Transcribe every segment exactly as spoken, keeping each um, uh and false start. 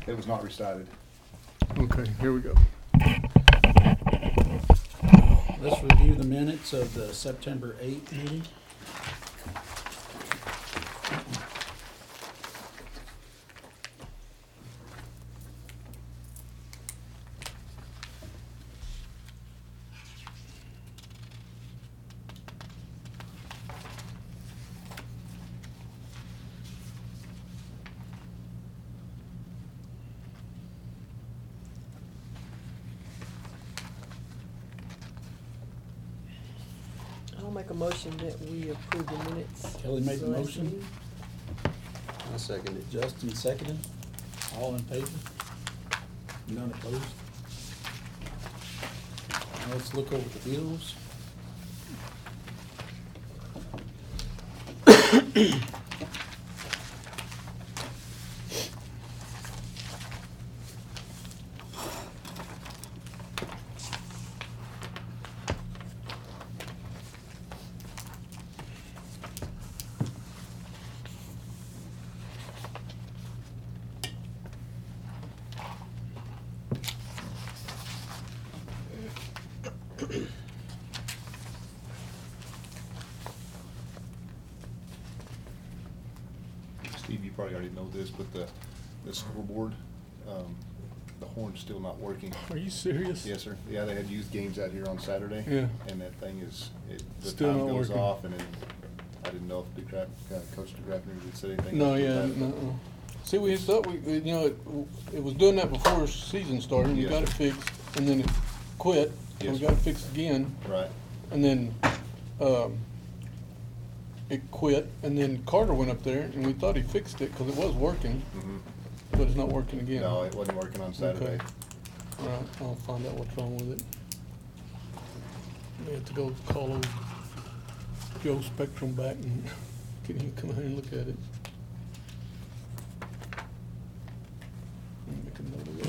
It was not recited. Okay, here we go. Let's review the minutes of the September eighth meeting. I'll make a motion that we approve the minutes. Kelly made the Last motion. meeting. I second it. Justin seconded. All in favor? None opposed? Now let's look over the bills. Steve, you probably already know this, but the, the scoreboard, um, the horn's still not working. Are you serious? Yes, sir. Yeah, they had youth games out here on Saturday. Yeah. And that thing is, it, the Still time not goes working. off, and then, I didn't know if the crap, uh, Coach DeGraffner had said anything. No, else yeah, about it. no. See, we thought we, you know, it, it was doing that before season started, and we Yes, got it sir. fixed, and then it quit, and we Yes, got it sir. fixed again, Right. and then, um, it quit, and then Carter went up there, and we thought he fixed it, cause it was working, Mhm. but it's not working again. No, it wasn't working on Saturday. Okay. All right, I'll find out what's wrong with it. We have to go call old Joe Spectrum back and get him to come out and look at it. Let me make a note of it.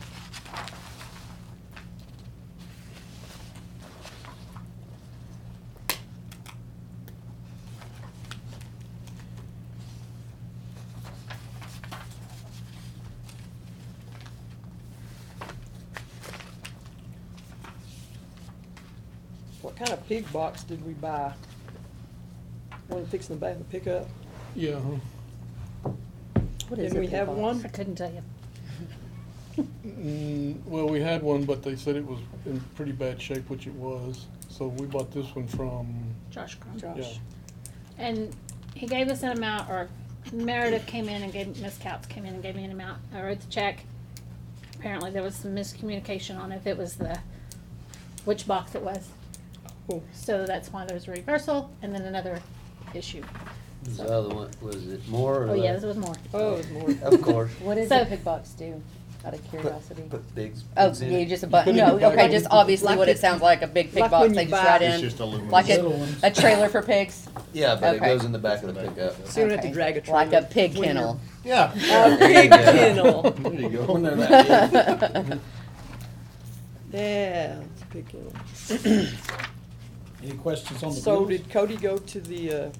What kind of pig box did we buy? One fixing the back of the pickup? Yeah, huh? What is Didn't a we pig have box? one? I couldn't tell you. Mm, well, we had one, but they said it was in pretty bad shape, which it was. So we bought this one from, Josh Crum. Josh. yeah. And he gave us an amount, or Meredith came in and gave, Miss Couts came in and gave me an amount. I wrote the check. Apparently there was some miscommunication on if it was the, which box it was. Oh, So that's why there was a reversal and then another issue. The other one, was it more or Oh, yeah, less? this was more. oh, it's more. Of course. What does So- a pig box do, out of curiosity? Put, put pigs, Oh, pigs in yeah, it. just a button, You put no, it in the okay, back. just obviously Like what it it- sounds like, a big pig like box when they you just buy- ride It's in. just aluminum. Like Little a, ones. a trailer for pigs? Yeah, but it Okay. goes in the back of the pickup. So you don't have to Okay. drag a trailer. Like a pig when you're- kennel. Yeah. A pig kennel. There you go. When they're that big. Yeah, it's a pig kennel. Any questions on the So bills? did Cody go to the, uh,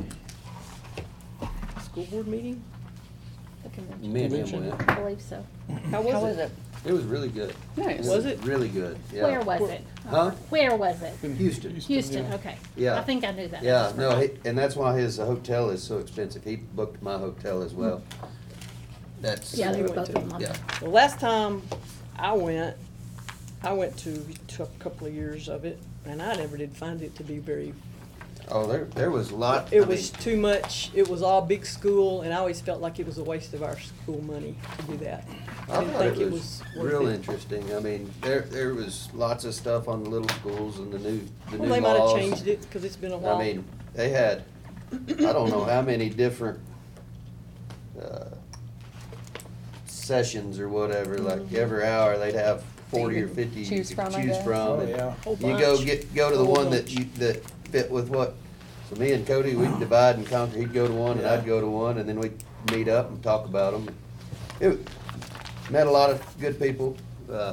school board meeting? The convention. Me and him Convention. went. I believe so. How was it? How was it? It was really good. Nice. Was it? Really good, yeah. Where was it? Huh? Where was it? in Houston. Houston, yeah. okay. Yeah. I think I knew that. Yeah, no, he- and that's why his hotel is so expensive. He booked my hotel as well. That's. Yeah, they were went both to. of them on Yeah. there. The last time I went, I went to, to a couple of years of it, and I never did find it to be very, Oh, there, there was a lot. I it was mean, too much, it was all big school, and I always felt like it was a waste of our school money to do that. I I didn't thought think it was worth real it. interesting. I mean, there, there was lots of stuff on the little schools and the new, the new Well, they might have laws. changed it, cause it's been a while. I mean, they had, I don't know how many different, uh, sessions or whatever, like Mm-hmm. every hour they'd have forty or could fifty you choose could from, I choose guess. from. Oh, and yeah. Whole You go bunch. get, go to the Whole one that bunch. you, that fit with what, so me and Cody, we'd divide and conquer, he'd go to one and I'd go to one, and then we'd meet up and talk about them. It, met a lot of good people, uh,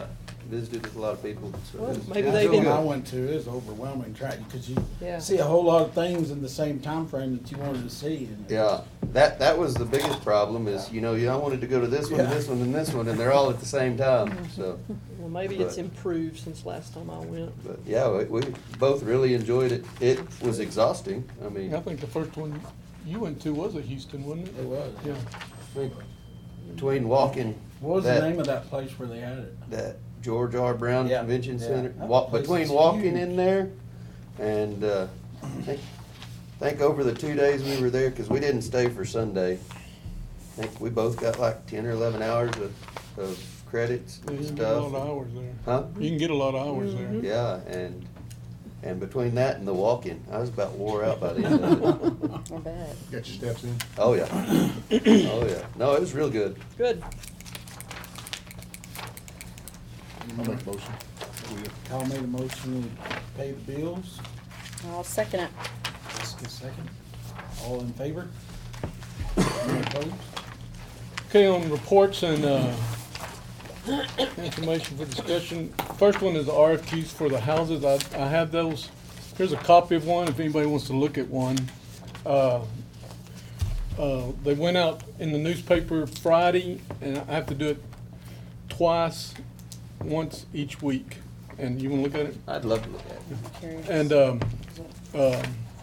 visited with a lot of people, so. Well, it was- maybe it was they real The one I good. went to is overwhelming track, because you Yeah. see a whole lot of things in the same time frame that you wanted to see. and it- Yeah, that, that was the biggest problem is, you know, yeah, I wanted to go to this one, Yeah. this one, and this one, and they're all at the same time, so. Well, maybe it's But- improved since last time I went. But yeah, we, we both really enjoyed it. It was exhausting. I mean, I think the first one you went to was at Houston, wasn't it? It was. Yeah. I think between walking What was that, the name of that place where they had it? that George R. Brown Yeah, Convention yeah. Center, That walk, place between is walking huge. in there and, uh, I think, I think over the two days we were there, cause we didn't stay for Sunday. I think we both got like ten or eleven hours of, of credits You and can get a lot stuff. of hours there. Huh? You can get a lot of hours there. Yeah, and, and between that and the walking, I was about wore out by the end of it. I bet. Got your steps in? Oh, yeah. Oh, yeah. No, it was real good. Good. I'll make a motion. Will you? Kyle made a motion to pay the bills. I'll second it. Jessica second. All in favor? Any opposed? Okay, on reports and, uh, information for discussion. First one is the R F Qs for the houses. I, I have those. Here's a copy of one if anybody wants to look at one. Uh, uh, they went out in the newspaper Friday, and I have to do it twice, once each week. And you wanna look at it? I'd love to look at it. Curious. And, um, um,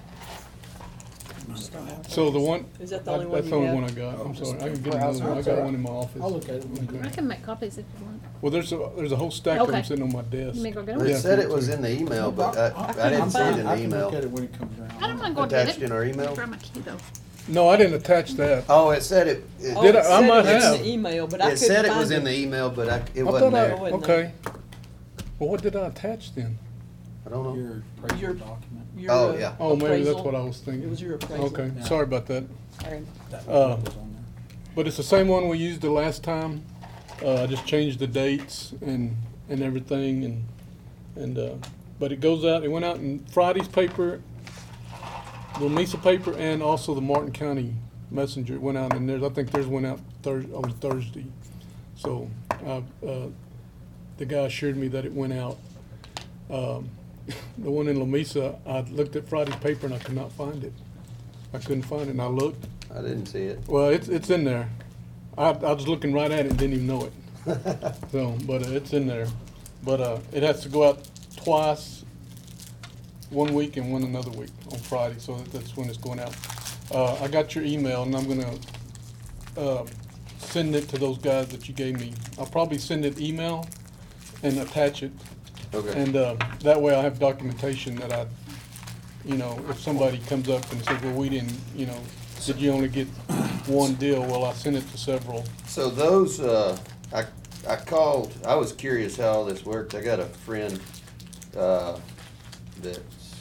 so the one, Is that the only one that's the you only one I have? got. I'm Oh, sorry. I can get for another house one. I nuts, got all one in my right. office. I'll look at it when we I go. can make copies if you want. Well, there's a, there's a whole stack of them Okay. sitting on my desk. You may go get It them. said it was in the email, but I, I didn't see it in I the can look at email. it when it comes around. I don't mind going to get it. Attached in our email? Grab my key though. No, I didn't attach that. Oh, it said it, Oh, Did it, I- it said might it was have. in the email, but I it couldn't said it find was in the email, but I, it I wasn't thought I- there. wasn't Okay. Well, what did I attach then? I don't know. Your appraisal Your- document. Your, Oh, uh, yeah. Oh, maybe that's appraisal. what I was thinking. It was your appraisal. Okay, Yeah. sorry about that. Sorry. That Uh, was on there. But it's the same one we used the last time. Uh, I just changed the dates and, and everything and, and, uh, but it goes out, it went out in Friday's paper, the Mesa paper, and also the Martin County Messenger. It went out in theirs. I think theirs went out Thurs, on Thursday. So, uh, uh, the guy assured me that it went out. Um, the one in La Mesa, I looked at Friday's paper and I could not find it. I couldn't find it and I looked. I didn't see it. Well, it's, it's in there. I, I was looking right at it and didn't even know it. So, but uh, it's in there. But, uh, it has to go out twice, one week and one another week on Friday, so that- that's when it's going out. Uh, I got your email and I'm gonna, uh, send it to those guys that you gave me. I'll probably send it email and attach it. Okay. And, uh, that way I have documentation that I, you know, if somebody comes up and says, well, we didn't, you know, did you only get one deal? Well, I sent it to several. So those, uh, I, I called, I was curious how all this worked. I got a friend, uh, that's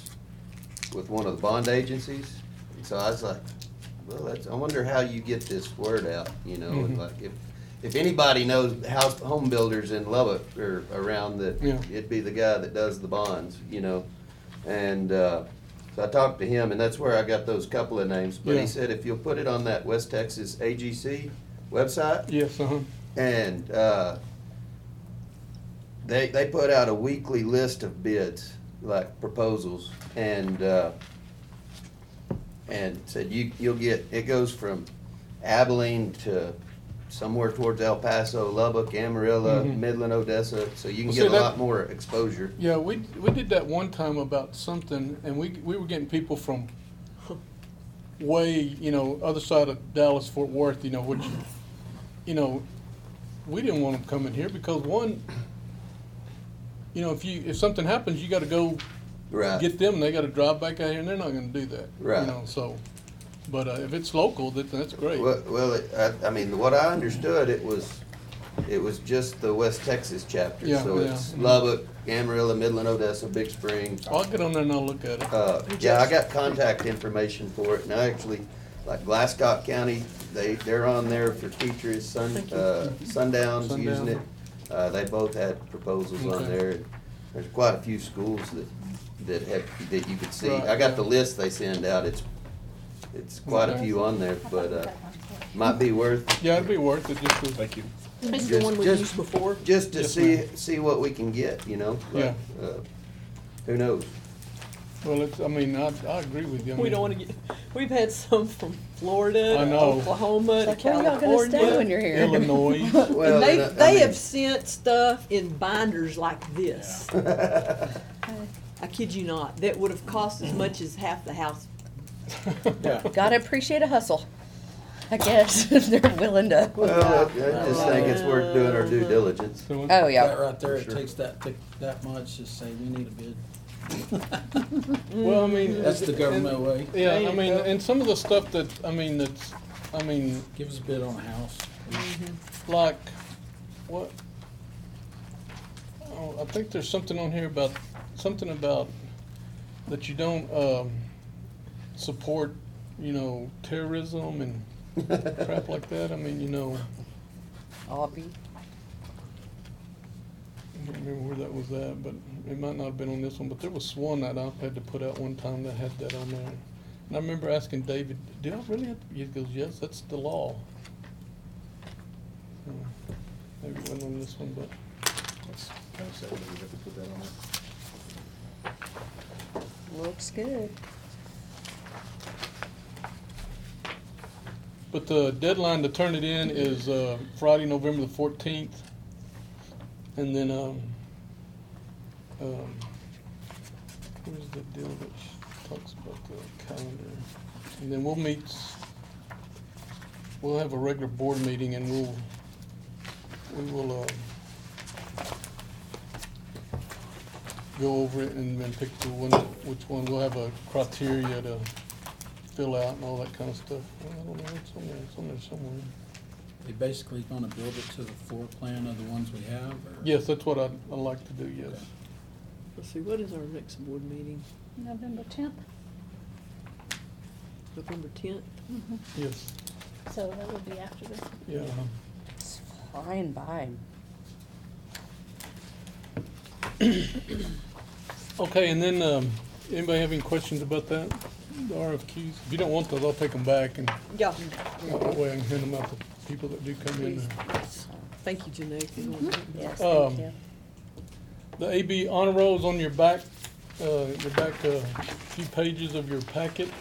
with one of the bond agencies. And so I was like, well, that's, I wonder how you get this word out, you know, and Mhm. like if, if anybody knows house, home builders in Lubbock or around that, Yeah. it'd be the guy that does the bonds, you know? And, uh, so I talked to him and that's where I got those couple of names. But Yeah. he said if you'll put it on that West Texas A G C website, Yes, uh-huh. and uh, they they put out a weekly list of bids, like proposals, and uh, and said you you'll get it goes from Abilene to somewhere towards El Paso, Lubbock, Amarillo, Mhm. Midland, Odessa, so you can Well, get see, a that- lot more exposure. Yeah, we, we did that one time about something, and we, we were getting people from way, you know, other side of Dallas, Fort Worth, you know, which, you know, we didn't want them coming here because one, you know, if you, if something happens, you gotta go Right. get them, and they gotta drive back out here, and they're not gonna do that. Right. You know, so, but, uh, if it's local, that, that's great. Well, well, it- I, I mean, what I understood, it was, it was just the West Texas chapter. Yeah, So yeah. it's Lubbock, Amarillo, Midland, Odessa, Big Spring. I'll get on there and I'll look at it. Uh, yeah, I got contact information for it, and I actually, like Glasscock County, they, they're on there for teachers, Sun, Thank you. uh, Sundown's using Sundown. it. Uh, they both had proposals on Okay. there. There's quite a few schools that, that have, that you could see. Right, I got the yeah. list they send out, it's, it's quite a Okay. few on there, but, uh, might be worth, Yeah, it'd be worth it just to. Thank you. It's the one we Just- used before. Just to Yes, see, ma'am. see what we can get, you know? Yeah. Uh, Who knows? Well, it's, I mean, I, I agree with you. I We mean, don't wanna get, we've had some from Florida I to know. Oklahoma It's to like, where are y'all gonna stay when California. you're here? Illinois. Well, And they, then, I- I they mean- have sent stuff in binders like this. I kid you not, that would have cost as much as half the house. Yeah. Gotta appreciate a hustle, I guess, if they're willing to. Well, I I just think it's worth doing our due diligence. So, Oh, That yeah. right there, it Sure. takes that, take that much, just say, we need a bid. well, I mean. That's the and- government way. Yeah, There I you mean, go. and some of the stuff that, I mean, that's, I mean, Give us a bid on a house. like, what? Oh, I think there's something on here about, something about that you don't, um, support, you know, terrorism and crap like that. I mean, you know, Obby. I don't remember where that was at, but it might not have been on this one, but there was one that I had to put out one time that had that on there. And I remember asking David, do I really have to? He goes, yes, that's the law. So, maybe it wasn't on this one, but, That's kind of sad that we have to put that on there. Looks good. but the deadline to turn it in is, uh, Friday, November the fourteenth. And then, um, um, where's the deal that sh- talks about the calendar? And then we'll meet, s- we'll have a regular board meeting and we'll, we will, uh, go over it and then pick the one, which one, we'll have a criteria to fill out and all that kind of stuff. I don't know, it's on there, it's on there somewhere. They basically gonna build it to the floor plan of the ones we have, or? Yes, that's what I'd, I'd like to do, yes. Let's see, what is our next board meeting? November tenth, November tenth? Yes, so that would be after this. yeah. uh-huh. It's flying by. Okay, and then, um, anybody have any questions about that, the R F Qs? If you don't want those, I'll take them back and Yeah, that way I can hand them out to people that do come in please. there. Thank you, Janae. if you don't mind. Yes, Um, thank you. The A B honor roll is on your back, uh, the back, uh, few pages of your packet.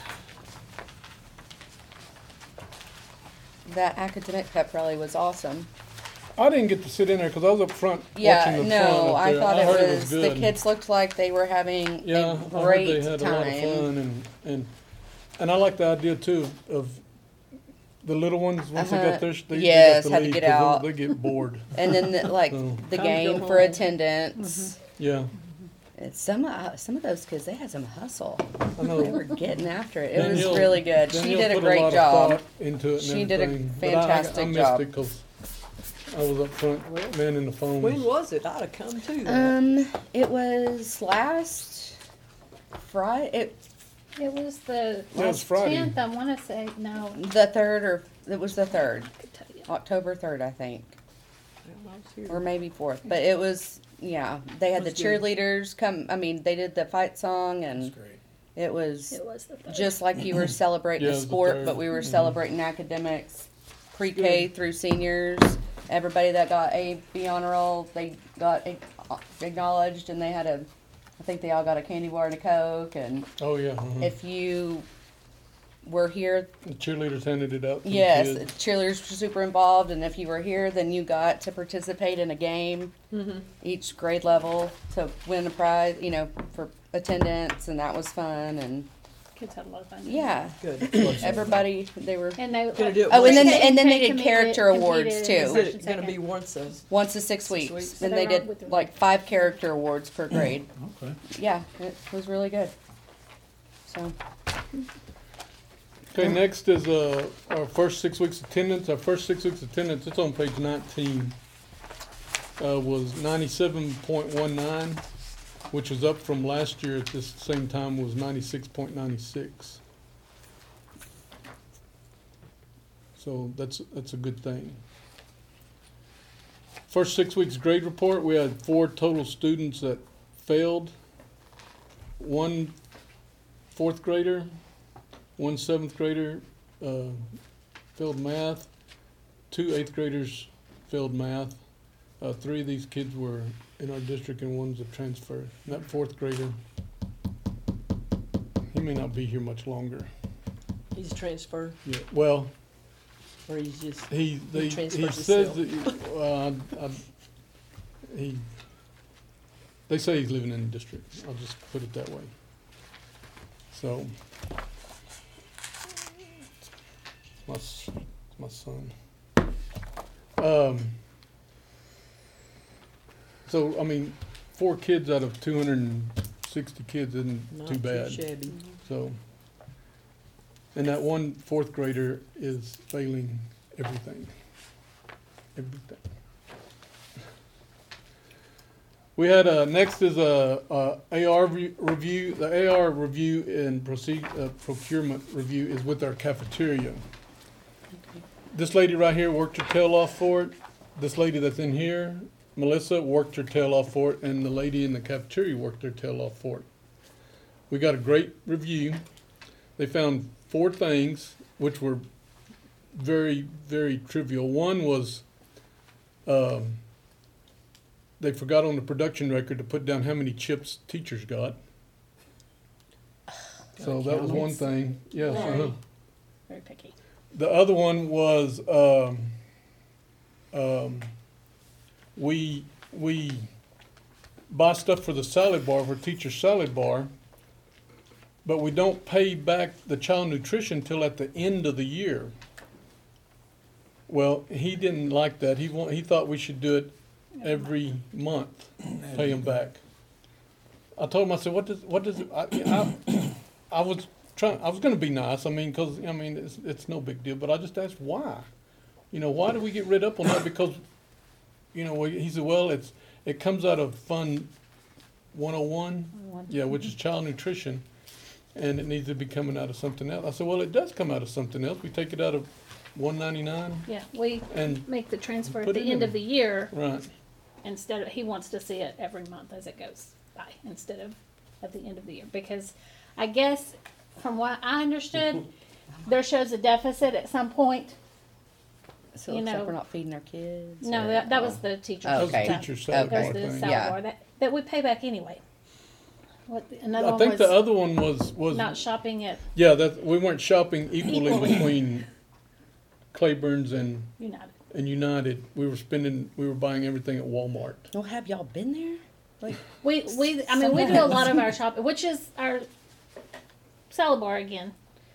That academic pep rally was awesome. I didn't get to sit in there because I was up front watching Yeah, the front no, up I there. thought it heard was, the good. kids looked like they were having Yeah, a I heard they great had a lot of time. fun and, and, and I like the idea too of the little ones, once they Uh-huh. got their, sh- they, Yes, they got had to to leave get 'cause out. they, they get bored. And then, the- like, So- the Time to go game for home. attendance. Yeah, It's some, uh, some of those kids, they had some hustle. I know. They were getting after it. It was Danielle- really good. She Danielle did a put great lot of job. thought into it and She did a everything. But I- I- fantastic I missed job. it 'cause I was up front manning the phones. When was it? I'd have come to that. Um, it was last Friday, it, It was the Yeah, it was Friday. tenth, I wanna say, no, the third, or, it was the third, I could tell you. October third, I think, Well, I was here. or maybe fourth, but it was, yeah, they had the Was good. cheerleaders come, I mean, they did the fight song, That's and great. it was It was the third. just like you were celebrating Yeah, a it was the sport, third. but we were Mhm. celebrating academics, pre-K through seniors. Everybody that got A, B honor roll, they got a- acknowledged, and they had a, I think they all got a candy bar and a Coke, and Oh, yeah. uh-huh. if you were here, The cheerleaders handed it out to yes, the kids. cheerleaders were super involved, and if you were here, then you got to participate in a game, Mhm. each grade level, to win a prize, you know, for attendance, and that was fun, and Kids had a lot of fun. yeah, Good. everybody, they were, And they. Gonna do it oh, and then, once- and then they They did competed- character awards competed too. in Is the it first gonna and be second. once a, Once a six Six weeks, weeks. and So they they're did with the- like five character awards per grade. Okay. Yeah, it was really good. So, Okay, next is, uh, our first six weeks attendance. Our first six weeks attendance, it's on page nineteen, uh, was ninety-seven point one nine, which was up from last year at this same time was ninety-six point nine six. So that's, that's a good thing. First six weeks grade report, we had four total students that failed. One fourth grader, one seventh grader uh, failed math, two eighth graders failed math. Uh, three of these kids were in our district and one's a transfer. And that fourth grader, he may not be here much longer. He's transferred, Yeah, well, or he's just, he, they, he transfers says himself. that, uh, I, I, he, they say he's living in the district. I'll just put it that way. So, my, s- my son. Um, so, I mean, four kids out of two hundred and sixty kids isn't not too too bad. shabby. So, and that one fourth grader is failing everything. Everything. We had a, next is a, a A R re- review. The A R review and proceed, uh, procurement review is with our cafeteria. This lady right here worked her tail off for it. This lady that's in here, Melissa, worked her tail off for it, and the lady in the cafeteria worked her tail off for it. We got a great review. They found four things which were very, very trivial. One was, um, they forgot on the production record to put down how many chips teachers got. So that was one thing, yes, Very. uh-huh. Very picky. The other one was, um, um, we, we buy stuff for the salad bar, for teacher's salad bar, but we don't pay back the child nutrition till at the end of the year. Well, he didn't like that. He want, he thought we should do it every month, pay him back. I told him, I said, what does, what does, it- I, I, I was trying, I was gonna be nice, I mean, cause, I mean, it's, it's no big deal, but I just asked why. You know, why do we get rid up on that? Because, you know, we- he said, well, it's, it comes out of Fund one oh one, yeah, which is child nutrition, and it needs to be coming out of something else. I said, well, it does come out of something else. We take it out of one ninety-nine, Yeah, we and, make the transfer at Put the it end in. of the year right, instead of, he wants to see it every month as it goes by instead of at the end of the year. Because I guess from what I understood, there shows a deficit at some point. So You it looks like know- we're not feeding our kids? No, or- that, that was the teacher's. Oh, that was the okay. teacher's salad Okay. There's bar the thing. salad Yeah. bar that, that we pay back anyway. What, the- another I one think was the other one was, was, not shopping at yeah, that, we weren't shopping equally Equally. between Claiborne's and, United. and United. We were spending, we were buying everything at Walmart. Well, have y'all been there? Like, We, we, I mean, we do a lot of our shopping, which is our salad bar again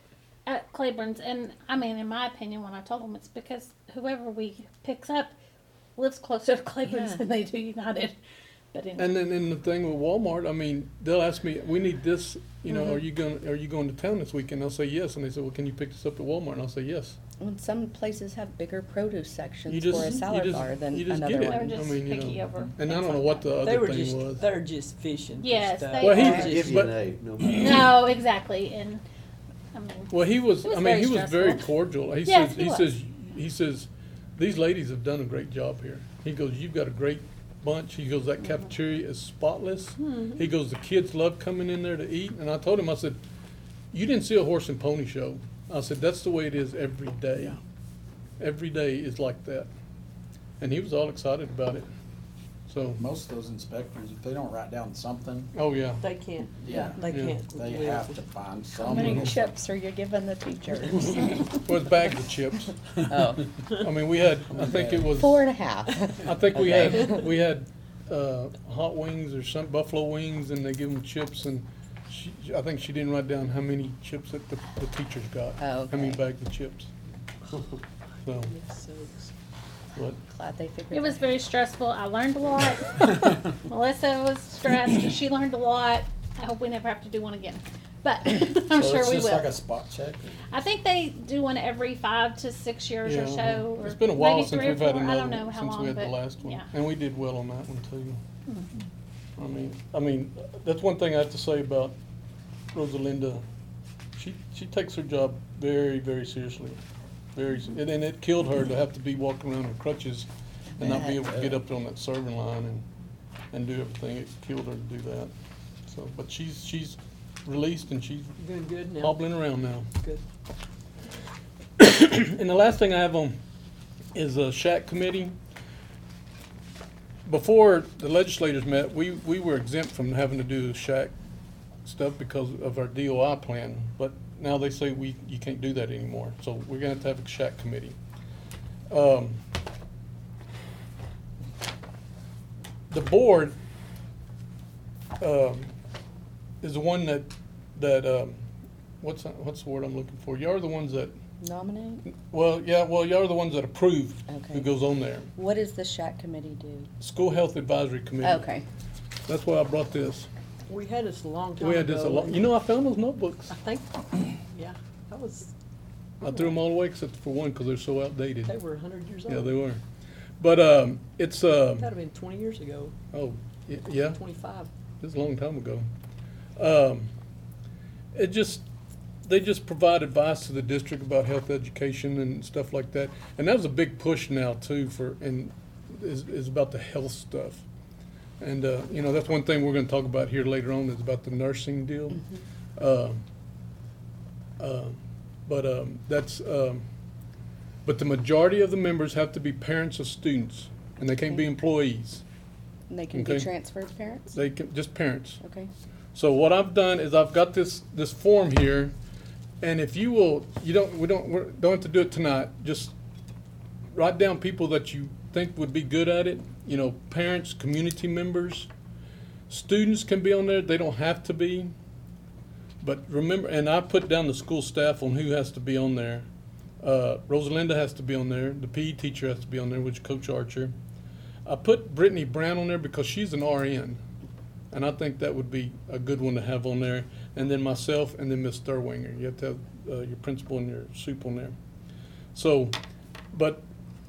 at Claiborne's. And I mean, in my opinion, when I told them, it's because whoever we picks up lives closer to Claiborne's Yeah. than they do United. But anyway, And then, and the thing with Walmart, I mean, they'll ask me, we need this, you know, Mhm. are you going, are you going to town this weekend? I'll say yes. And they say, well, can you pick this up at Walmart? And I'll say yes. when some places have bigger produce sections You just, for a you salad just, bar than you just another get it. They were one. just I mean, you picky know. over And I things don't know like what that. the They other were thing just, was. they're just fishing for Yes, stuff. they Well, he- are. Give you but- an A, no matter. No, exactly. And I mean, Well, he was, It was I mean, very he was very stressful. cordial. He Yes, says, he he was. says, he says, these ladies have done a great job here. He goes, you've got a great bunch. He goes, that cafeteria is spotless. Mm-hmm. He goes, the kids love coming in there to eat. And I told him, I said, you didn't see a horse and pony show. I said, that's the way it is every day. Every day is like that. And he was all excited about it. So, Most of those inspectors, if they don't write down something, oh yeah. They can't, Yeah. they Yeah. can't. they live. have to find How some. many little chips are you giving the teachers? Well, it's bags of chips. Oh, I mean, we had, I think it was. four and a half. I think we Okay. had, we had, uh, hot wings or some buffalo wings and they give them chips and she, I think she didn't write down how many chips that the, the teachers got. Oh, How many okay. bags of chips. So, but, Glad they figured it was that very stressful. I learned a lot. Melissa was stressed. She learned a lot. I hope we never have to do one again. But I'm So sure it's we just will. like a spot check. I think they do one every five to six years or yeah, so. Or it's been a while maybe since three or we've had four. I another, don't know one, how since long, we had but the last one. yeah. And we did well on that one too. I mean, I mean, that's one thing I have to say about Rosalinda. She, she takes her job very, very seriously. Very, s- and and it killed her to have to be walking around with crutches and not be able to get up on that serving line and, and do everything. It killed her to do that. So, but she's, she's released and she's Doing good now. hobbling around now. Good. And the last thing I have on is a shack committee. before the legislators met, we, we were exempt from having to do the shack stuff because of our D O I plan. But now they say we, you can't do that anymore. So we're gonna have to have a shack committee. Um, the board, um, is the one that, that, um, what's, that- what's the word I'm looking for? You're the ones that, Nominate? well, yeah, well, you're the ones that approve Okay. who goes on there. What does the shack committee do? School Health Advisory Committee. Okay. That's why I brought this. We had this a long time We ago. had this a lot, and you know, I found those notebooks. I think, yeah, that was, I threw them all away except for one because they're so outdated. they were a hundred years old. Yeah, they were. But, um, it's, uh, That'd have been twenty years ago, oh, y- yeah, twenty-five. it was a long time ago. Um, it just, they just provide advice to the district about health education and stuff like that. And that was a big push now too for, and is, is about the health stuff. And, uh, you know, that's one thing we're gonna talk about here later on is about the nursing deal. Um, um, But, um, that's, um, but the majority of the members have to be parents of students and they can't be employees. And they can be Okay. transferred to parents? They can, just parents. Okay. So what I've done is I've got this, this form here, and if you will, you don't, we don't, we don't have to do it tonight, just write down people that you think would be good at it, you know, parents, community members. Students can be on there, they don't have to be. But remember, and I put down the school staff on who has to be on there. Uh, Rosalinda has to be on there, the P E teacher has to be on there, which is Coach Archer. I put Brittany Brown on there because she's an R N. And I think that would be a good one to have on there. And then myself, and then Miz Thurwinger. You have to have uh, your principal and your soup on there. So, but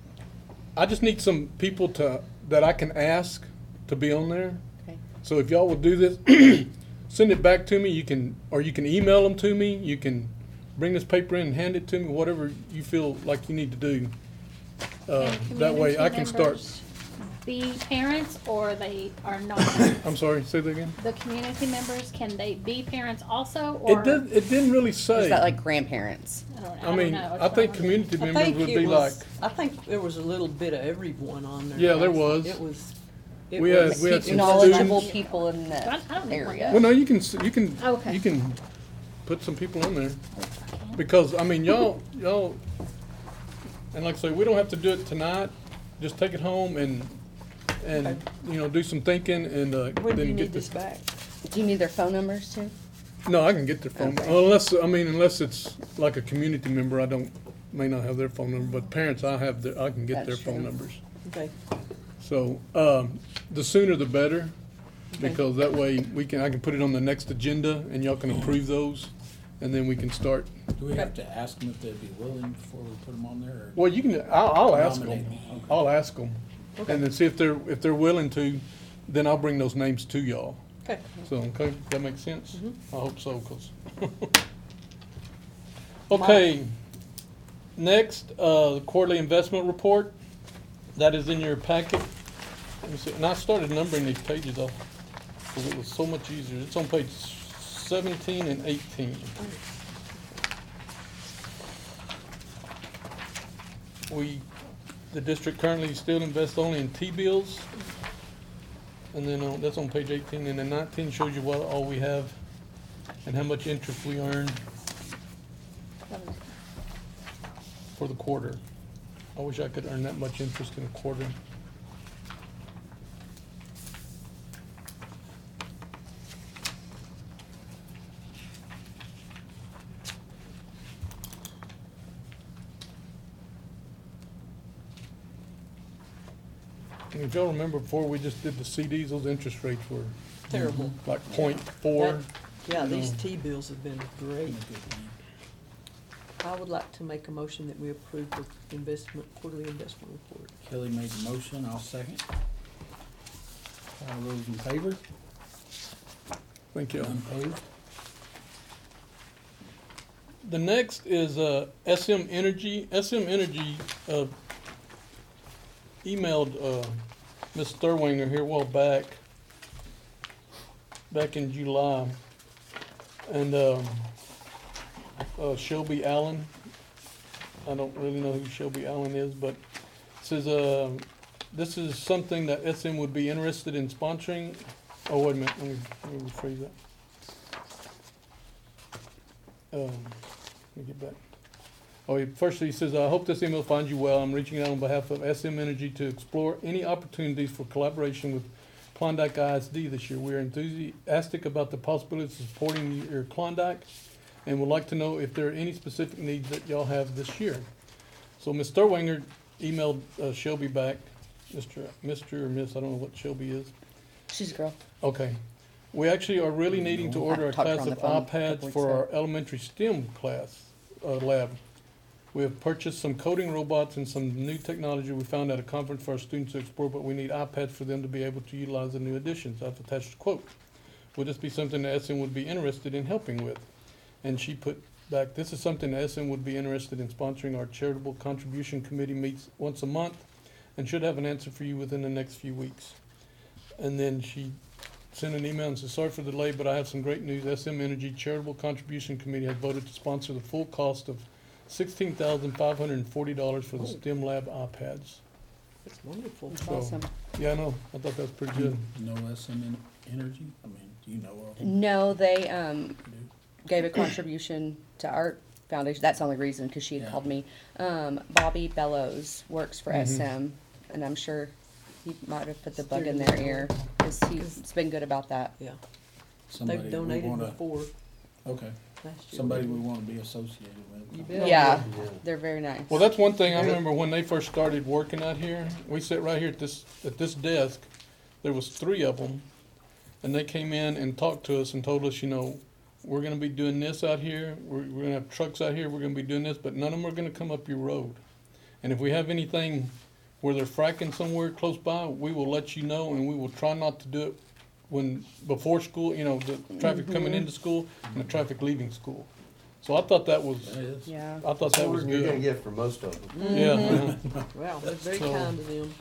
I just need some people to, that I can ask to be on there. Okay. So if y'all will do this, send it back to me. You can, or you can email them to me. You can bring this paper in and hand it to me, whatever you feel like you need to do. Uh, Can that way I can community start. members be parents or they are not? I'm sorry, say that again? The community members, can they be parents also, or? It did, it didn't really say. Is that like grandparents? I don't, I I don't mean, know. I think community I members think would it be like, was, I think there was a little bit of everyone on there. Yeah, there was. It was. it We had- was we had people- some Knowledgeable students. people in I- that I don't need one. area. well, no, you can, s- you can, Okay. you can put some people on there. Because, I mean, y'all, y'all, and like I say, we don't have to do it tonight. Just take it home and, and, Okay. you know, do some thinking and, uh, When do you then need get this this. back? Do you need their phone numbers too? No, I can get their phone, Okay. unless, I mean, unless it's like a community member, I don't, may not have their phone number, but parents, I have their, I can get their That's phone true. numbers. Okay, So, um, the sooner the better, Okay. because that way we can, I can put it on the next agenda and y'all can approve those, and then we can start. Do we have to ask them if they'd be willing before we put them on there? or- Well, you can, I'll, I'll ask them, Nominate 'em, okay. I'll ask them, Okay. and then see if they're, if they're willing to, then I'll bring those names to y'all. okay. So, okay, that makes sense? Mhm. I hope so, 'cause. Okay, next, uh, the quarterly investment report, that is in your packet. Let me see, and I started numbering these pages off, because it was so much easier. It's on page seventeen and eighteen. We, the district currently still invests only in T-bills. And then, uh, that's on page eighteen, and then nineteen shows you what all we have and how much interest we earn for the quarter. I wish I could earn that much interest in a quarter. And if y'all remember before we just did the C Ds, those interest rates were Terrible. like point four. That- Yeah, these No. T-bills have been great. Been a good thing. I would like to make a motion that we approve the investment, quarterly investment report. Kelly made the motion, I'll second. All those in favor? Thank you. None opposed? The next is uh, S M Energy. S M Energy uh, emailed uh, Miz Thurwinger here a while back, back in July, and um, uh, Shelby Allen. I don't really know who Shelby Allen is, but it says uh, this is something that S M would be interested in sponsoring. Oh, wait a minute, let me, let me rephrase that. Um, let me get back. Oh, he- first he says, I hope this email finds you well. I'm reaching out on behalf of S M Energy to explore any opportunities for collaboration with Klondike I S D this year. We are enthusiastic about the possibilities of supporting your Klondike and would like to know if there are any specific needs that y'all have this year. So Miz Sturwanger emailed uh, Shelby back, Mister Mister or Miss, I don't know what Shelby is. She's a girl. Okay. We actually are really needing to order a I talked to her class on the of phone a couple iPads weeks for ago. our elementary STEM class, uh, lab. We have purchased some coding robots and some new technology we found at a conference for our students to explore, but we need iPads for them to be able to utilize the new additions. I've attached a quote. Would this be something that S M would be interested in helping with? And she put back, this is something that S M would be interested in sponsoring. Our charitable contribution committee meets once a month and should have an answer for you within the next few weeks. And then she sent an email and said, sorry for the delay, but I have some great news. S M Energy Charitable Contribution Committee has voted to sponsor the full cost of sixteen thousand five hundred and forty dollars for the Oh. STEM Lab iPads. That's wonderful. That's So- awesome. Yeah, I know. I thought that was pretty good. No S M en- Energy? I mean, do you know of them? No, they um, Do? gave a contribution to Art Foundation. That's the only reason, because she had Yeah. called me. Um, Bobby Bellows works for S M, and I'm sure he might have put the bug in their ear, because he's been good about that. Yeah, Somebody they've we donated wanna- before Okay, last year. somebody we wanna be associated with. You bet. Yeah, they're very nice. Well, that's one thing I remember when they first started working out here. We sat right here at this, at this desk. There was three of them. And they came in and talked to us and told us, you know, we're gonna be doing this out here. We're, we're gonna have trucks out here. We're gonna be doing this, but none of them are gonna come up your road. And if we have anything where they're fracking somewhere close by, we will let you know, and we will try not to do it when, before school, you know, the traffic coming into school and the traffic leaving school. So I thought that was, That is. Yeah. I thought that was You're gonna good. get for most of them. Yeah. Mm-hmm. uh-huh. Wow, they're very So- kind to them.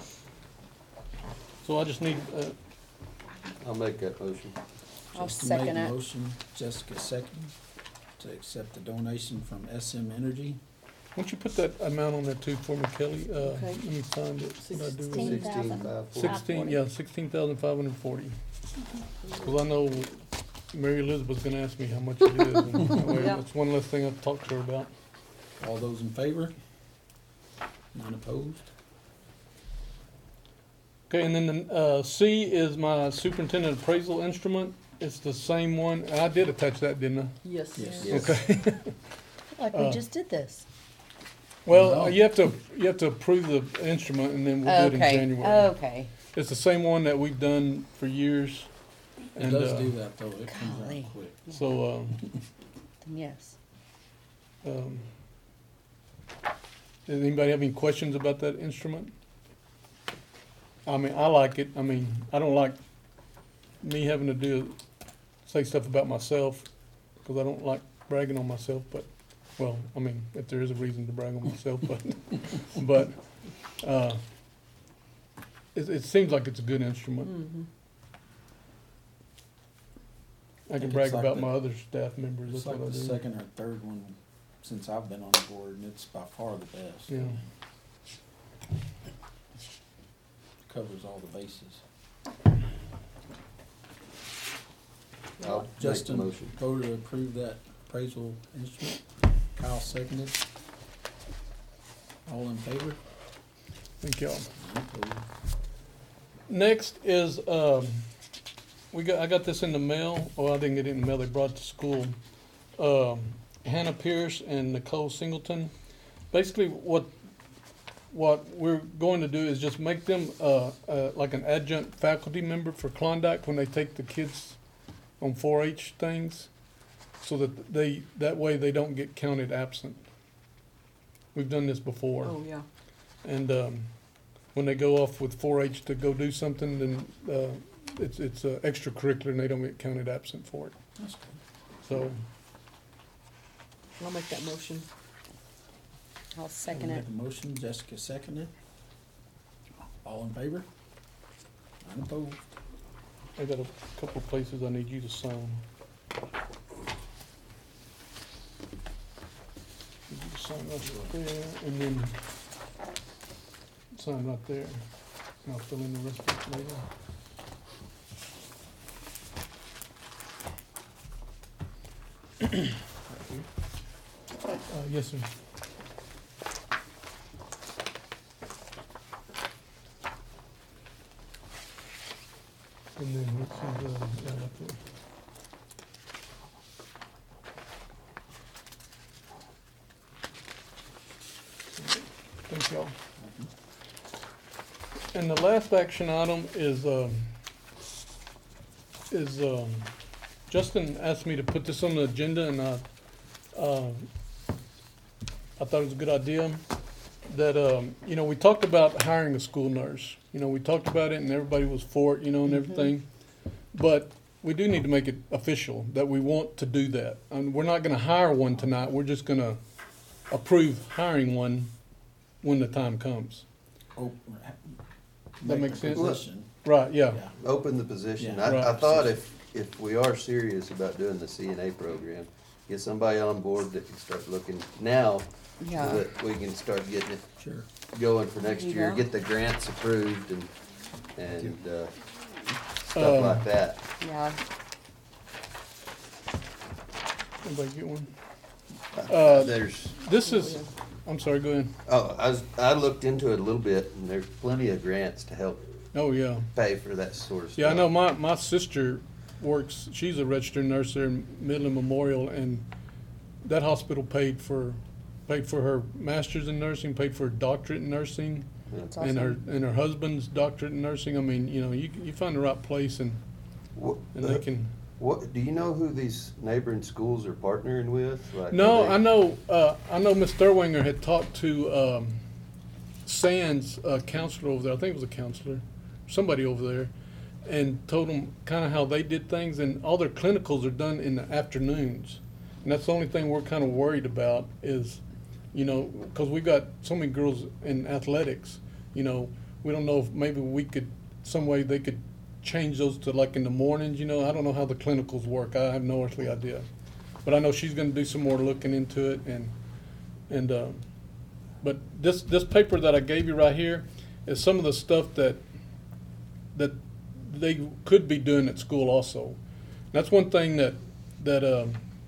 So I just need, uh, I'll make that motion. I'll Justin second made the it. motion, Jessica second, to accept the donation from S M Energy. why don't you put that amount on there too for me, Kelly? Uh, Okay. let me find it. What I do with Sixteen it? Sixteen five forty. Sixteen, yeah, sixteen thousand five hundred and forty. Cause I know Mary Elizabeth's gonna ask me how much it is, and that way Yeah. that's one less thing I've talked to her about. All those in favor? None opposed? Okay, and then, uh, C is my superintendent appraisal instrument. It's the same one, and I did attach that, didn't I? Yes. Yes. Yes. Okay. Like Uh, we just did this. Well, No. uh, you have to, you have to approve the instrument, and then we'll do it in Okay, January. okay. It's the same one that we've done for years. It And, does uh, do that though, it comes Golly. out quick. So, um, Then yes. um, does anybody have any questions about that instrument? I mean, I like it. I mean, I don't like me having to do, say stuff about myself, because I don't like bragging on myself, but, well, I mean, if there is a reason to brag on myself, but, but, uh, it, it seems like it's a good instrument. Mm-hmm. I can think brag it's like about the- my other staff members, It's that's like what I the do. second or third one since I've been on the board, and it's by far the best. Yeah. Covers all the bases. I'll make the Justin motion. voted to approve that appraisal instrument. Kyle seconded. All in favor? Thank y'all. None opposed. Next is, um, we got, I got this in the mail, well, I didn't get it in the mail, they brought it to school. Um, Hannah Pierce and Nicole Singleton. Basically, what, what we're going to do is just make them, uh, uh, like an adjunct faculty member for Klondike when they take the kids on four H things, so that they, that way they don't get counted absent. We've done this before. Oh, yeah. And um, when they go off with four H to go do something, then uh, it's it's uh, extracurricular, and they don't get counted absent for it. That's good. So, I'll make that motion. I'll second Make it. a motion, Jessica seconded. All in favor? None opposed. I got a couple of places I need you to sign. Need you to sign right there, and then sign right there. I'll fill in the rest of it later. Uh, yes, sir. And then what's in the, yeah, that's it. Thank y'all. And the last action item is, um, is, um, Justin asked me to put this on the agenda, and I, uh, I thought it was a good idea. That, um, you know, we talked about hiring a school nurse. You know, we talked about it and everybody was for it, you know, and everything. But we do need to make it official that we want to do that. And we're not gonna hire one tonight, we're just gonna approve hiring one when the time comes. Oh, That make makes the sense? position. Right, yeah. Yeah. Open the position. Yeah. I, I Right. thought if, if we are serious about doing the C N A program, get somebody on board that can start looking now, so Yeah. that we can start getting it Sure. going for next year, Yeah. get the grants approved and, and, uh, stuff Um, like that. Yeah. Anybody get one? Uh, There's, This is, I'm sorry, go ahead. oh, I was, I looked into it a little bit, and there's plenty of grants to help Oh, yeah. pay for that sort of stuff. Yeah, I know my, my sister works, she's a registered nurse there in Midland Memorial, and that hospital paid for, paid for her master's in nursing, paid for her doctorate in nursing, That's and her, awesome. and her husband's doctorate in nursing. I mean, you know, you, you find the right place and, What, and they can. what, do you know who these neighboring schools are partnering with? Like, are No, they- I know, uh, I know Miss Thurwanger had talked to, um, Sands, uh, counselor over there, I think it was a counselor, somebody over there, and told them kinda how they did things, and all their clinicals are done in the afternoons. And that's the only thing we're kinda worried about is, you know, cause we got so many girls in athletics, you know, we don't know if maybe we could, some way they could change those to like in the mornings, you know, I don't know how the clinicals work, I have no earthly idea. But I know she's gonna do some more looking into it, and, and, uh, but this, this paper that I gave you right here is some of the stuff that, that they could be doing at school also. That's one thing that, that, um,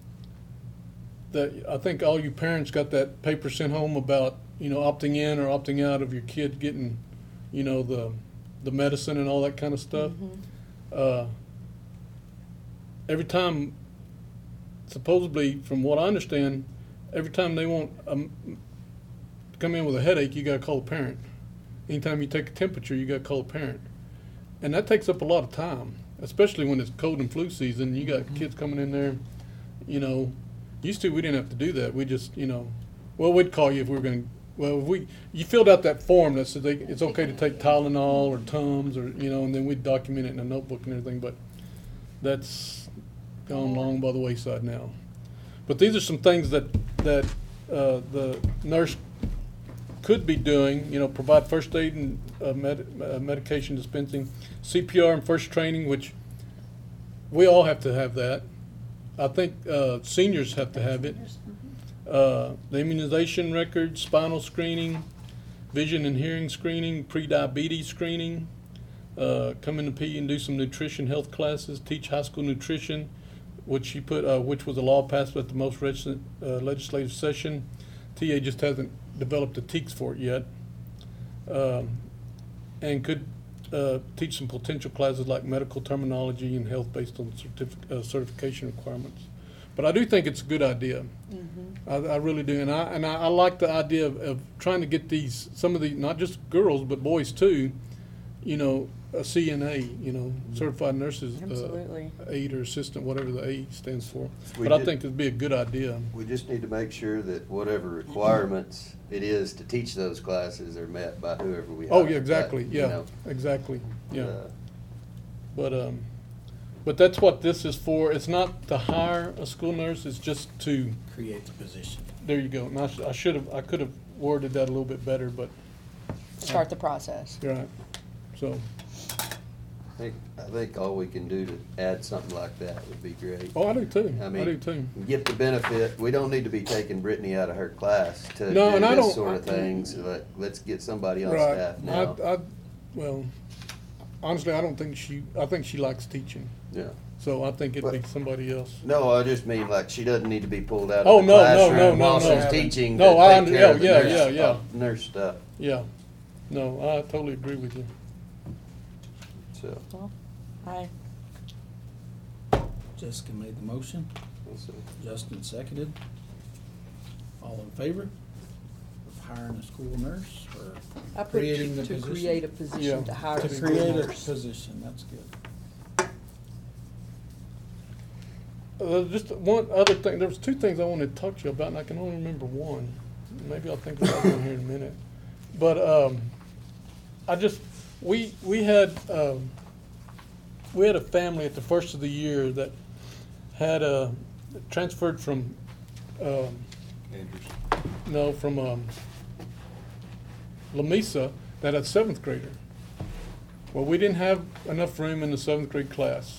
that I think all you parents got that paper sent home about, you know, opting in or opting out of your kid getting, you know, the, the medicine and all that kind of stuff. Uh, every time, supposedly, from what I understand, every time they want, um, to come in with a headache, you gotta call a parent. Anytime you take a temperature, you gotta call a parent. And that takes up a lot of time, especially when it's cold and flu season. You got kids coming in there, you know. Used to, we didn't have to do that. We just, you know, well, we'd call you if we were going to, well, if we, you filled out that form that said they, it's okay to take Tylenol or Tums or, you know, and then we'd document it in a notebook and everything, but that's gone long by the wayside now. But these are some things that, that, uh, the nurse could be doing, you know, provide first aid and, uh, med, uh, medication dispensing, C P R and first training, which we all have to have that. I think, uh, seniors have to have it. Uh, the immunization records, spinal screening, vision and hearing screening, pre-diabetes screening, uh, come into P and do some nutrition health classes, teach high school nutrition, which she put, uh, which was a law passed at the most recent uh, legislative session. T A just hasn't developed the T E A Cs for it yet. Um, and could uh, teach some potential classes like medical terminology and health based on certific- uh, certification requirements. But I do think it's a good idea. I, I really do, and I and I, I like the idea of, of trying to get these some of the not just girls but boys too, you know, a C N A, you know, certified nurses uh, Absolutely. aide or assistant, whatever the A stands for. We But I did- think it'd be a good idea. We just need to make sure that whatever requirements it is to teach those classes are met by whoever we hire. Oh yeah, exactly. But, you Yeah, know, exactly. Yeah. uh, But um, but that's what this is for. It's not to hire a school nurse. It's just to. Create the position. There you go. And I, sh- I should have. I could have worded that a little bit better, but Start the process. you're right. So. I think, I think all we can do to add something like that would be great. Oh, I do too. I I, mean, do too. Get the benefit, we don't need to be taking Brittany out of her class to No, do and I this don't- sort of I- things, like, let's get somebody on Right. staff now. I, I, Well, honestly, I don't think she, I think she likes teaching, Yeah. so I think it'd be But- somebody else. No, I just mean like she doesn't need to be pulled out Oh, of the no, no, classroom no, no, while no. she's teaching to No, I take under- care of the yeah, nurse, yeah, yeah. uh, nurse stuff, Yeah, no, I totally agree with you. so. Well, I, Jessica made the motion, so. Justin seconded. All in favor of hiring a school nurse or I put creating to, the to position? create a position Yeah, to hire To a school create a nurse. position, that's good. Uh, just one other thing, there was two things I wanted to talk to you about, and I can only remember one. Maybe I'll think about one here in a minute. But, um, I just, we, we had, um, we had a family at the first of the year that had, uh, transferred from, um, Andrews. no, from, um, Lamesa that had seventh grader. Well, we didn't have enough room in the seventh grade class.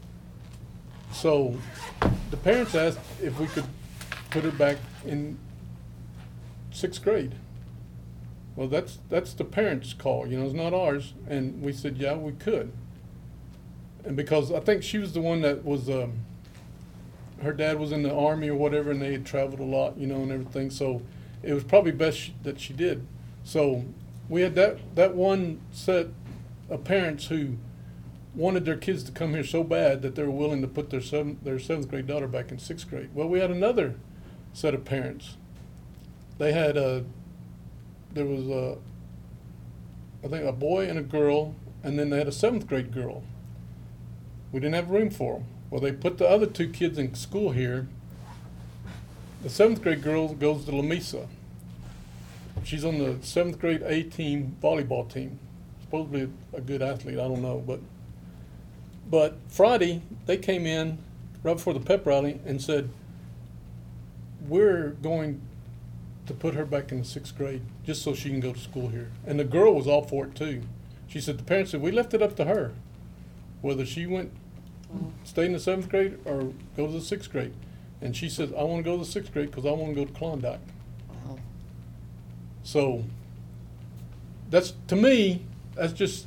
So the parents asked if we could put her back in sixth grade. Well, that's, that's the parents' call, you know, it's not ours. And we said, yeah, we could. And because I think she was the one that was, um, her dad was in the army or whatever, and they had traveled a lot, you know, and everything. So it was probably best sh- that she did. So we had that, that one set of parents who wanted their kids to come here so bad that they were willing to put their seventh, their seventh grade daughter back in sixth grade. Well, we had another set of parents. They had a, there was a, I think a boy and a girl, and then they had a seventh grade girl. We didn't have room for them. Well, they put the other two kids in school here. The seventh grade girl goes to Lamesa. She's on the seventh grade A team volleyball team. Supposedly a good athlete, I don't know, but but Friday they came in right before the pep rally and said, we're going to put her back in the sixth grade just so she can go to school here. And the girl was all for it too. She said the parents said we left it up to her whether she went stay in the seventh grade or go to the sixth grade. And she says, I want to go to the sixth grade because I want to go to Klondike. wow. So that's, to me, that's just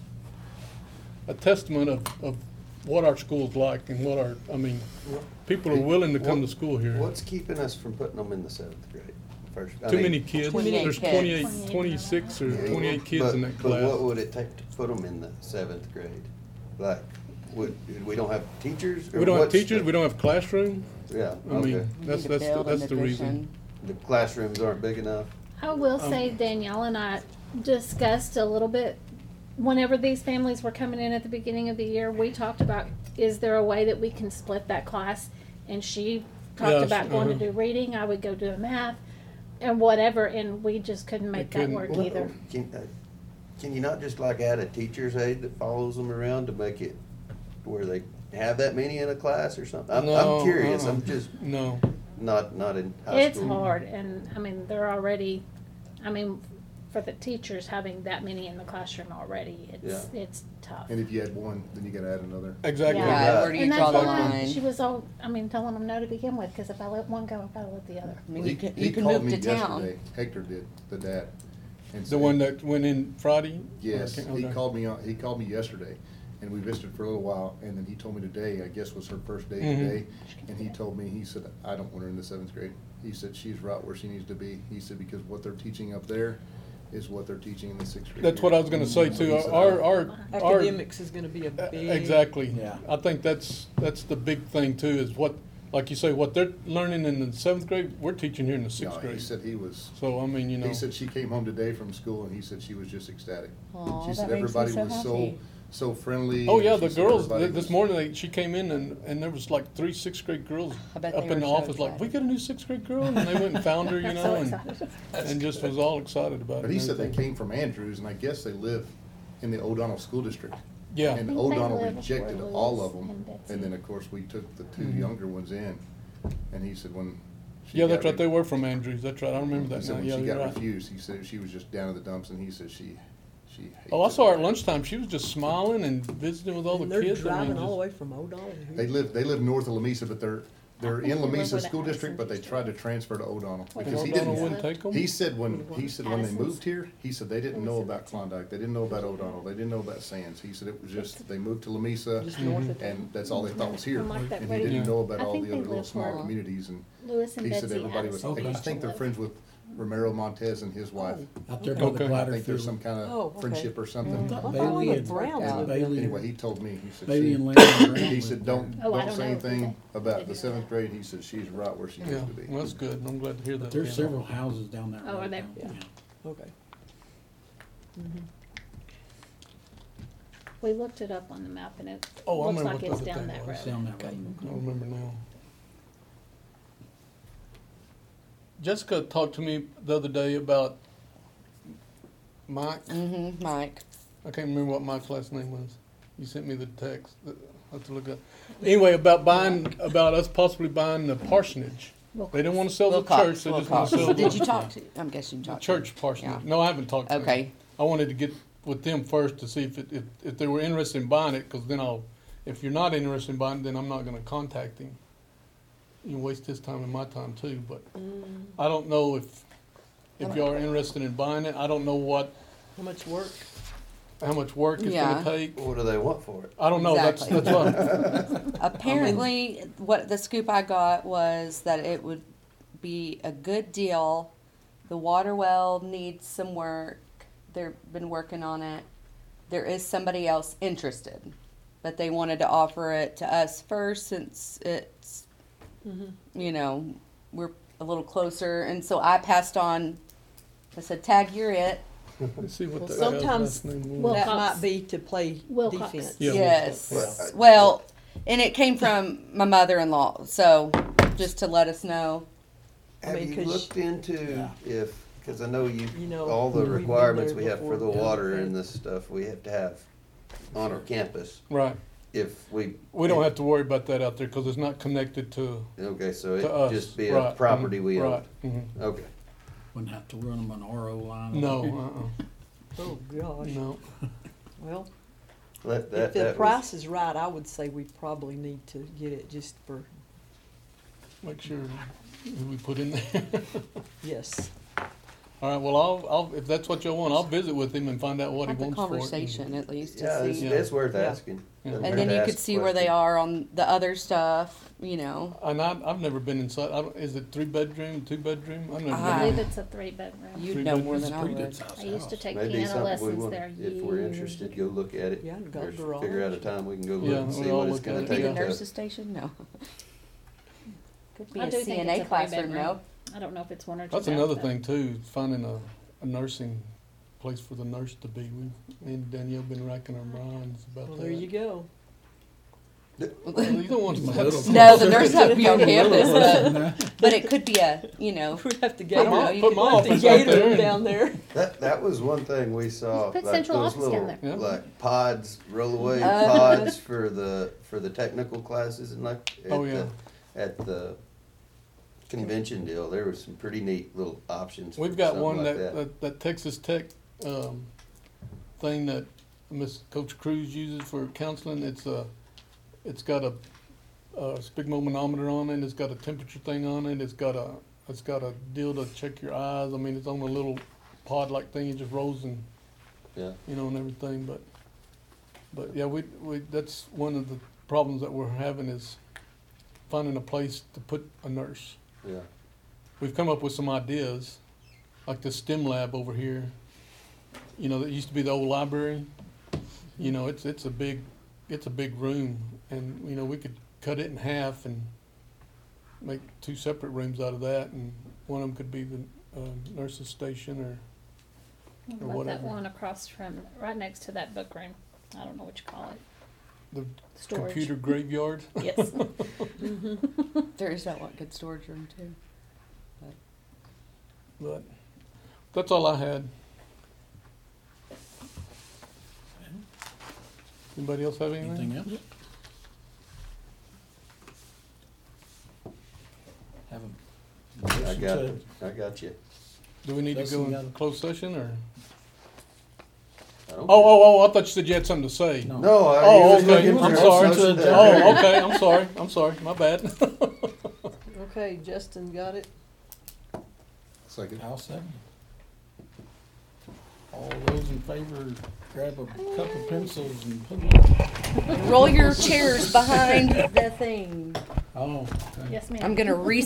a testament of, of what our school's like and what our, I mean, people are willing to come to school here. What's keeping us from putting them in the seventh grade? First, I Too mean, many kids. twenty-eight There's kids. twenty-eight, twenty-six or yeah, twenty-eight kids but- in that But what class. would it take to put them in the seventh grade? Like, would, we don't have teachers? or We don't have what's teachers, the- we don't have classroom. Yeah, I mean, okay. We that's, need to that's, the- build an that's the reason. addition. The classrooms aren't big enough? I will Um, say Danielle and I discussed a little bit, whenever these families were coming in at the beginning of the year, we talked about, is there a way that we can split that class? And she talked Yes, about going to uh-huh. do reading, I would go do math, and whatever, and we just couldn't make that couldn't. work Well, either. Can, uh, can you not just like add a teacher's aide that follows them around to make it where they have that many in a class or something? I'm, No, I'm curious, uh-uh. I'm just No, not, not in high It's school. hard, and, I mean, they're already, I mean, for the teachers, having that many in the classroom already, it's, it's tough. And if you add one, then you gotta add another. exactly. Yeah. Yeah, where do you And draw that's the why line? she was all, I mean, telling them no to begin with, because if I let one go, I've got to let the other. I mean, He- you can, he you can called move me to town. yesterday. Hector did, the dad. and The said- one that went in Friday? Yes, Okay, he okay. called me, on- he called me yesterday, and we visited for a little while, and then he told me today, I guess was her first day Mhm. today, and he told me, he said, I don't want her in the seventh grade. He said, she's right where she needs to be. He said, because what they're teaching up there is what they're teaching in the sixth grade. That's what I was gonna say too. He said, Our, our, our. Academics is gonna be a Uh, big. Exactly. Yeah. I think that's, that's the big thing too, is what, like you say, what they're learning in the seventh grade, we're teaching here in the No, sixth he grade. said he was, So, I mean, you know, he said she came home today from school, and he said she was just ecstatic. Aw, She said that makes me everybody so was so, happy. so friendly. oh and yeah, she the said girls, everybody th- this was- morning, they, she came in and, and there was like three sixth grade girls I bet up they in were the so office like, we excited. got a new sixth grade girl, and they went and found her, you So know, and, excited. and just was all excited about it. But he and said they everything. came from Andrews, and I guess they live in the O'Donnell School District. Yeah. And I think they O'Donnell live rejected where all Louis of them, and Betsy. and then, of course, we took the two Mhm. younger ones in, and he said when she Yeah, got that's right, re- they were from Andrews, that's right, I remember He that said now, when yeah, she you're got right. refused, he said she was just down in the dumps, and he said she, she hates Oh, I it. saw her at lunchtime, she was just smiling and visiting with all the And they're kids. I mean, driving all the just- way from O'Donnell here. They live, they live north of Lamesa, but they're, they're think in we live Lamesa where School that District, but they Addison's tried to transfer to O'Donnell. Where Because he O'Donnell didn't, wouldn't take them? he said when, he said when they Addison's. moved here, he said they didn't know about Klondike, they didn't know about O'Donnell, they didn't know about Sands. He said it was just, they moved to Lamesa, Just north of and that's all they thought was here. And like that And he radio- didn't know about I all think the they other little live small where communities, and Lewis and he said Betsy everybody was, Addison I used to think they're live. friends with Romero Montez and his wife. Out there by Okay. the I I bladder think there's field. some kind Oh, of okay. friendship or something. Got I Bailey thought the and- Browns Yeah. lived there. Bailey Anyway, and, he told me, he said Bailey she, and Landon Brown he said, lived don't, there. Oh, I don't don't say know. anything They- about they the do seventh that. grade. He said she's right where she Yeah, needs to be. well, that's good. I'm glad to hear that. But there's yeah. several houses down that road. Oh, are there? down- Yeah. yeah. Okay. We looked it up on the map and it Oh, I looks remember like what it's the down thing that was. It's road. down that Okay. road. I remember now. Jessica talked to me the other day about Mike. Mm-hmm, Mike. I can't remember what Mike's last name was. You sent me the text. I have to look up. Anyway, about buying, about us possibly buying the parsonage. They didn't want to sell the Wilcox, church. They just want Wilcox. to sell Did you the, talk to, I'm guessing you the talked to. church parsonage. Yeah. No, I haven't talked to them. Okay, I wanted to get with them first to see if it, if, if they were interested in buying it, because then I'll, if you're not interested in buying it, then I'm not gonna contact him. You waste his time and my time too, but I don't know if, if you are interested in buying it. I don't know what, How much work? how much work it's Yeah. gonna take. What do they want for it? I don't know, that's, Exactly. that's what, apparently, what the scoop I got was that it would be a good deal. The water well needs some work. They've been working on it. There is somebody else interested, but they wanted to offer it to us first since it's, you know, we're a little closer. And so I passed on, I said, Tag, you're it. let's see what Well, that guy's sometimes last name Well, was. That Wilcox. might be to play Wilcox. defense. Yeah, Yes. Wilcox. Well, and it came from my mother-in-law, so just to let us know. I Have mean, you 'cause looked into Yeah. if, because I know you, You know, all the we've been requirements there we have for the before. water and this stuff, we have to have on our campus. Right. If we. We don't have to worry about that out there, because it's not connected to, Okay, so to us. it'd just be a Right, property mhm, we own. Right. mhm. Okay. Wouldn't have to run them an R O line. No, uh-uh, Oh, gosh. no. Well, That, that, if the that was- price is right, I would say we probably need to get it just for, Make sure who we put in there. yes. All right, well, I'll, I'll, if that's what y'all want, I'll visit with him and find out what he Have the wants for it. conversation at least Yeah, to it's, see. it's worth Yeah. asking. Yeah. Doesn't And hurt then to you ask could a see where they question. are on the other stuff, you know. And I, I've never been inside, I don't, is it three bedroom, two bedroom? I've never I Ah. been. believe it's a three bedroom. You'd Three know bedrooms more is than I Pretty good would. size I used to house. take Maybe piano something we lessons want, there if we're years interested, ago. go look at it. Yeah, and got Or garage. Figure out a time we can go Yeah, look and see we'll what look it's gonna at it, Could be take. the yeah. to- nurse's station? No. Could be I a do think C N it's A a classroom, three-bedroom. no? I don't know if it's one or two. That's baths, another but- thing too, finding a, a nursing place for the nurse to be. We, me and Danielle been racking our minds about Well, that. there you go. Well, you don't want to. Little- No, the nurse has to be on campus, but, Nah. but it could be a, you know, We'd have to Put get don't my, know, you put could my put the office out gator there. down there. That, that was one thing we saw, Put like central those office down little, there. Yeah. like pods, rollaway Uh. pods for the, for the technical classes and like. at Oh, yeah. the- At the convention deal, there was some pretty neat little options for We've got something one like that, that, that Texas Tech, um, thing that Miss Coach Cruz uses for counseling. It's a, it's got a, a sphygmomanometer on it. It's got a temperature thing on it. It's got a, it's got a deal to check your eyes. I mean, it's on a little pod-like thing. It just rolls and, Yeah. you know, and everything. But, but yeah, we, we, that's one of the problems that we're having is finding a place to put a nurse. Yeah. We've come up with some ideas, like the STEM lab over here. You know, that used to be the old library. You know, it's it's a big, it's a big room, and you know we could cut it in half and make two separate rooms out of that, and one of them could be the uh, nurse's station or What or about that whatever. one across from, right next to that book room? I don't know what you call it. the Storage. computer graveyard. Yes. there is that one good storage room too. But that's all I had. Anybody else have anything? Anything else? Have a I motion got to- it. I got you. Do we need to Listen, go in gotta- closed session or? I don't- Oh, oh, oh! I thought you said you had something to say. No. No, I Oh, was okay. looking for I'm a sorry. motion to Oh, adjourn. okay. I'm sorry. I'm sorry. My bad. Okay, Justin got it. Second. I'll second. All those in favor, grab a couple pencils and put them. Roll your chairs behind the thing. Oh, okay. Yes, ma'am. I'm gonna reset